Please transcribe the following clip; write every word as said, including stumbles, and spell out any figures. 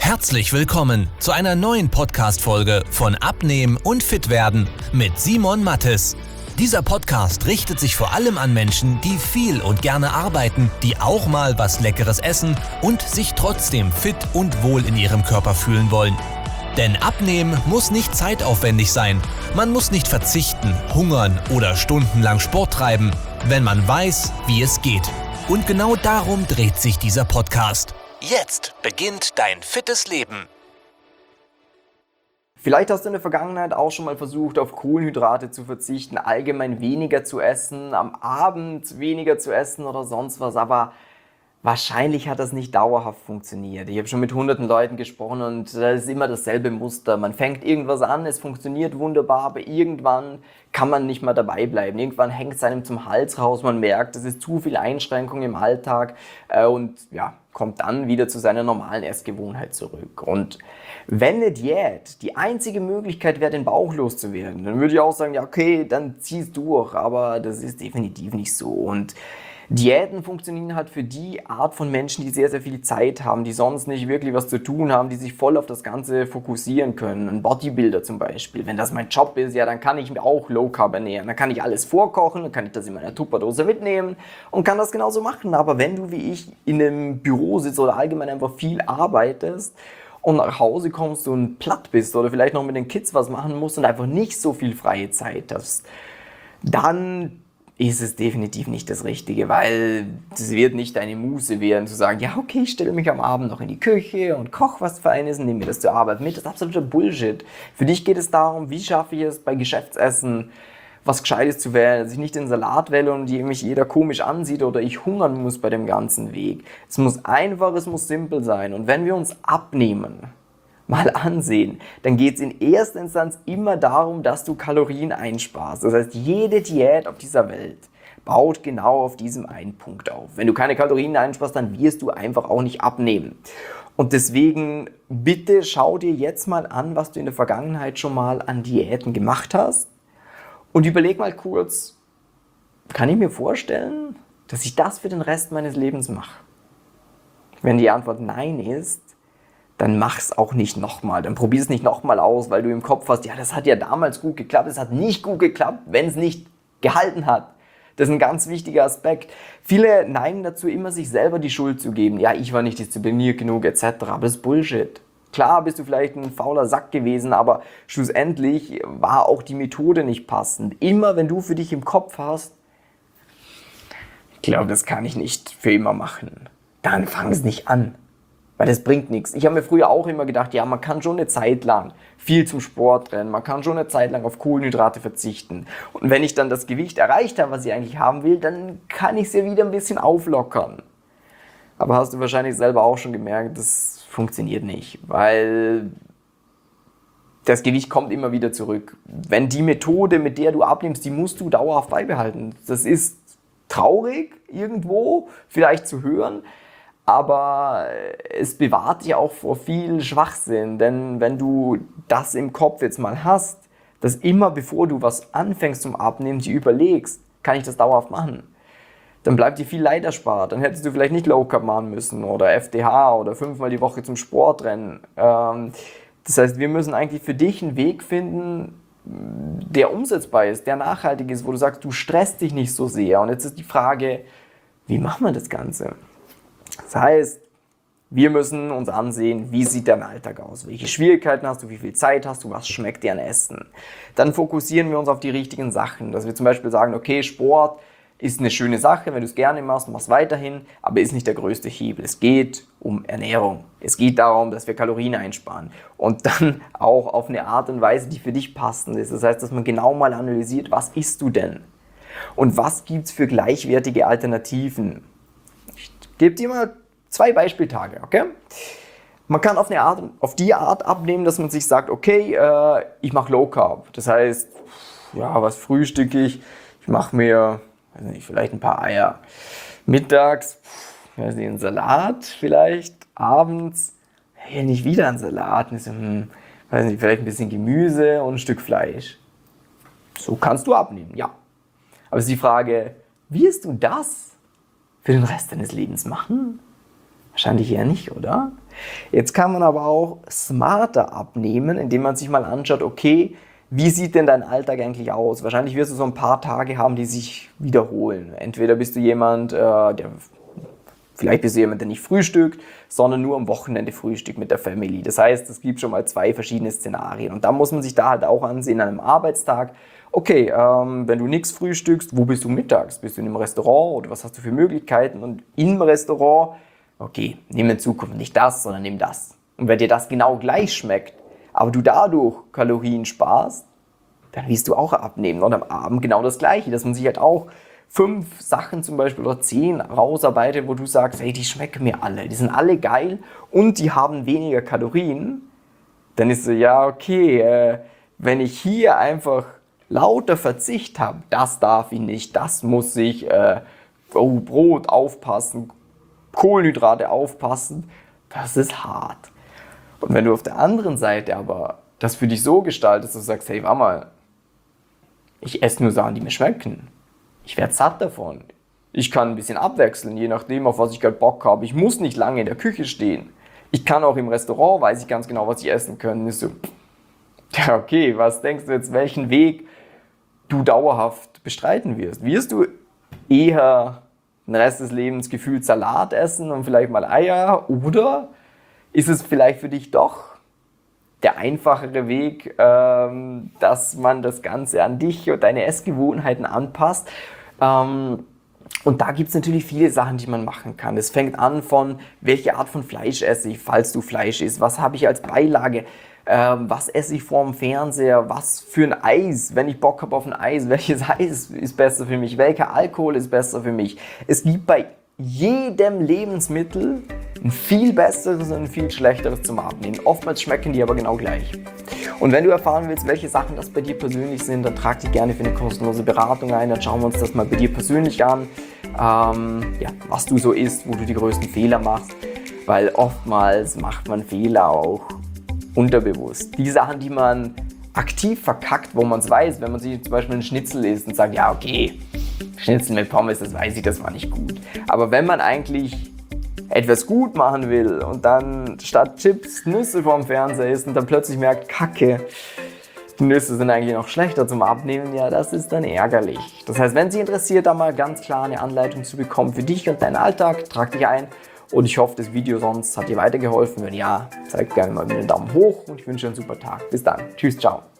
Herzlich willkommen zu einer neuen Podcast-Folge von Abnehmen und Fitwerden mit Simon Mattes. Dieser Podcast richtet sich vor allem an Menschen, die viel und gerne arbeiten, die auch mal was Leckeres essen und sich trotzdem fit und wohl in ihrem Körper fühlen wollen. Denn Abnehmen muss nicht zeitaufwendig sein. Man muss nicht verzichten, hungern oder stundenlang Sport treiben, wenn man weiß, wie es geht. Und genau darum dreht sich dieser Podcast. Jetzt beginnt dein fittes Leben. Vielleicht hast du in der Vergangenheit auch schon mal versucht, auf Kohlenhydrate zu verzichten, allgemein weniger zu essen, am Abend weniger zu essen oder sonst was, aber wahrscheinlich hat das nicht dauerhaft funktioniert. Ich habe schon mit hunderten Leuten gesprochen und das ist immer dasselbe Muster. Man fängt irgendwas an, es funktioniert wunderbar, aber irgendwann kann man nicht mehr dabei bleiben. Irgendwann hängt es einem zum Hals raus, man merkt, es ist zu viel Einschränkung im Alltag äh, und ja, kommt dann wieder zu seiner normalen Essgewohnheit zurück. Und wenn eine Diät die einzige Möglichkeit wäre, den Bauch loszuwerden, dann würde ich auch sagen, ja okay, dann zieh's durch, aber das ist definitiv nicht so. Und Diäten funktionieren halt für die Art von Menschen, die sehr, sehr viel Zeit haben, die sonst nicht wirklich was zu tun haben, die sich voll auf das Ganze fokussieren können. Ein Bodybuilder zum Beispiel, wenn das mein Job ist, ja, dann kann ich mir auch Low Carb ernähren. Dann kann ich alles vorkochen, dann kann ich das in meiner Tupperdose mitnehmen und kann das genauso machen. Aber wenn du wie ich in einem Büro sitzt oder allgemein einfach viel arbeitest und nach Hause kommst und platt bist oder vielleicht noch mit den Kids was machen musst und einfach nicht so viel freie Zeit hast, dann ist es definitiv nicht das Richtige, weil es wird nicht deine Muße werden, zu sagen, ja okay, ich stelle mich am Abend noch in die Küche und koche was Feines und nehme mir das zur Arbeit mit. Das ist absoluter Bullshit. Für dich geht es darum, wie schaffe ich es bei Geschäftsessen, was Gescheites zu wählen, dass ich nicht den Salat wähle und die mich jeder komisch ansieht oder ich hungern muss bei dem ganzen Weg. Es muss einfach, es muss simpel sein. Und wenn wir uns abnehmen, mal ansehen, dann geht es in erster Instanz immer darum, dass du Kalorien einsparst. Das heißt, jede Diät auf dieser Welt baut genau auf diesem einen Punkt auf. Wenn du keine Kalorien einsparst, dann wirst du einfach auch nicht abnehmen. Und deswegen bitte schau dir jetzt mal an, was du in der Vergangenheit schon mal an Diäten gemacht hast und überleg mal kurz, kann ich mir vorstellen, dass ich das für den Rest meines Lebens mache? Wenn die Antwort nein ist, dann mach's auch nicht nochmal. Dann probier's nicht nochmal aus, weil du im Kopf hast, ja, das hat ja damals gut geklappt, es hat nicht gut geklappt, wenn es nicht gehalten hat. Das ist ein ganz wichtiger Aspekt. Viele neigen dazu, immer sich selber die Schuld zu geben. Ja, ich war nicht diszipliniert genug et cetera. Aber das ist Bullshit. Klar bist du vielleicht ein fauler Sack gewesen, aber schlussendlich war auch die Methode nicht passend. Immer wenn du für dich im Kopf hast, ich glaube, das kann ich nicht für immer machen, dann fang es nicht an. Weil das bringt nichts. Ich habe mir früher auch immer gedacht, ja, man kann schon eine Zeit lang viel zum Sport rennen, man kann schon eine Zeit lang auf Kohlenhydrate verzichten. Und wenn ich dann das Gewicht erreicht habe, was ich eigentlich haben will, dann kann ich es ja wieder ein bisschen auflockern. Aber hast du wahrscheinlich selber auch schon gemerkt, das funktioniert nicht, weil das Gewicht kommt immer wieder zurück. Wenn die Methode, mit der du abnimmst, die musst du dauerhaft beibehalten. Das ist traurig irgendwo, vielleicht zu hören, aber es bewahrt dich auch vor viel Schwachsinn, denn wenn du das im Kopf jetzt mal hast, dass immer bevor du was anfängst zum Abnehmen, dir überlegst, kann ich das dauerhaft machen, dann bleibt dir viel Leid erspart. Dann hättest du vielleicht nicht Low Carb machen müssen oder F D H oder fünfmal die Woche zum Sport rennen. Das heißt, wir müssen eigentlich für dich einen Weg finden, der umsetzbar ist, der nachhaltig ist, wo du sagst, du stresst dich nicht so sehr. Und jetzt ist die Frage, wie machen wir das Ganze? Das heißt, wir müssen uns ansehen, wie sieht dein Alltag aus, welche Schwierigkeiten hast du, wie viel Zeit hast du, was schmeckt dir an Essen. Dann fokussieren wir uns auf die richtigen Sachen, dass wir zum Beispiel sagen, okay, Sport ist eine schöne Sache, wenn du es gerne machst, machst weiterhin, aber ist nicht der größte Hebel. Es geht um Ernährung, es geht darum, dass wir Kalorien einsparen und dann auch auf eine Art und Weise, die für dich passend ist. Das heißt, dass man genau mal analysiert, was isst du denn und was gibt es für gleichwertige Alternativen. Ich gebe dir mal zwei Beispieltage, okay? Man kann auf, eine Art, auf die Art abnehmen, dass man sich sagt, okay, äh, ich mache Low Carb. Das heißt, ja, was frühstücke ich? Ich mache mir, weiß nicht, vielleicht ein paar Eier. Mittags, weiß nicht, einen Salat vielleicht. Abends, hey, nicht wieder einen Salat. So, hm, weiß nicht, vielleicht ein bisschen Gemüse und ein Stück Fleisch. So kannst du abnehmen, ja. Aber es ist die Frage, wirst du das für den Rest deines Lebens machen? Wahrscheinlich eher nicht, oder? Jetzt kann man aber auch smarter abnehmen, indem man sich mal anschaut, okay, wie sieht denn dein Alltag eigentlich aus? Wahrscheinlich wirst du so ein paar Tage haben, die sich wiederholen. Entweder bist du jemand, äh, der, vielleicht bist du jemand, der nicht frühstückt, sondern nur am Wochenende frühstückt mit der Family. Das heißt, es gibt schon mal zwei verschiedene Szenarien. Und da muss man sich da halt auch ansehen an einem Arbeitstag. Okay, ähm, wenn du nichts frühstückst, wo bist du mittags? Bist du in einem Restaurant oder was hast du für Möglichkeiten? Und im Restaurant, okay, nimm in Zukunft nicht das, sondern nimm das. Und wenn dir das genau gleich schmeckt, aber du dadurch Kalorien sparst, dann wirst du auch abnehmen. Und am Abend genau das Gleiche, dass man sich halt auch fünf Sachen zum Beispiel oder zehn rausarbeitet, wo du sagst, hey, die schmecken mir alle, die sind alle geil und die haben weniger Kalorien. Dann ist so, ja, okay, äh, wenn ich hier einfach lauter Verzicht habe, das darf ich nicht, das muss ich, äh, oh, Brot aufpassen, Kohlenhydrate aufpassen, das ist hart. Und wenn du auf der anderen Seite aber das für dich so gestaltest, dass du sagst, hey, warte mal, ich esse nur Sachen, die mir schmecken. Ich werde satt davon. Ich kann ein bisschen abwechseln, je nachdem, auf was ich gerade Bock habe. Ich muss nicht lange in der Küche stehen. Ich kann auch im Restaurant, weiß ich ganz genau, was ich essen kann. Ist so, ja, okay, was denkst du jetzt, welchen Weg du dauerhaft bestreiten wirst? Wirst du eher den Rest des Lebens gefühlt Salat essen und vielleicht mal Eier? Oder ist es vielleicht für dich doch der einfachere Weg, ähm, dass man das Ganze an dich und deine Essgewohnheiten anpasst? Ähm, und da gibt es natürlich viele Sachen, die man machen kann. Es fängt an von, welche Art von Fleisch esse ich, falls du Fleisch isst, was habe ich als Beilage, ähm, was esse ich vorm Fernseher, was für ein Eis, wenn ich Bock habe auf ein Eis, welches Eis ist besser für mich, welcher Alkohol ist besser für mich. Es gibt bei jedem Lebensmittel ein viel besseres und ein viel schlechteres zum Abnehmen. Oftmals schmecken die aber genau gleich. Und wenn du erfahren willst, welche Sachen das bei dir persönlich sind, dann trag dich gerne für eine kostenlose Beratung ein. Dann schauen wir uns das mal bei dir persönlich an, ähm, ja, was du so isst, wo du die größten Fehler machst. Weil oftmals macht man Fehler auch unterbewusst. Die Sachen, die man aktiv verkackt, wo man es weiß, wenn man sich zum Beispiel einen Schnitzel isst und sagt, ja okay, Schnitzel mit Pommes, das weiß ich, das war nicht gut. Aber wenn man eigentlich etwas gut machen will und dann statt Chips Nüsse vorm Fernseher isst und dann plötzlich merkt, Kacke, die Nüsse sind eigentlich noch schlechter zum Abnehmen, ja, das ist dann ärgerlich. Das heißt, wenn Sie interessiert, da mal ganz klar eine Anleitung zu bekommen für dich und deinen Alltag, trag dich ein. Und ich hoffe, das Video sonst hat dir weitergeholfen. Wenn ja, zeig gerne mal mir einen Daumen hoch und ich wünsche dir einen super Tag. Bis dann. Tschüss, ciao.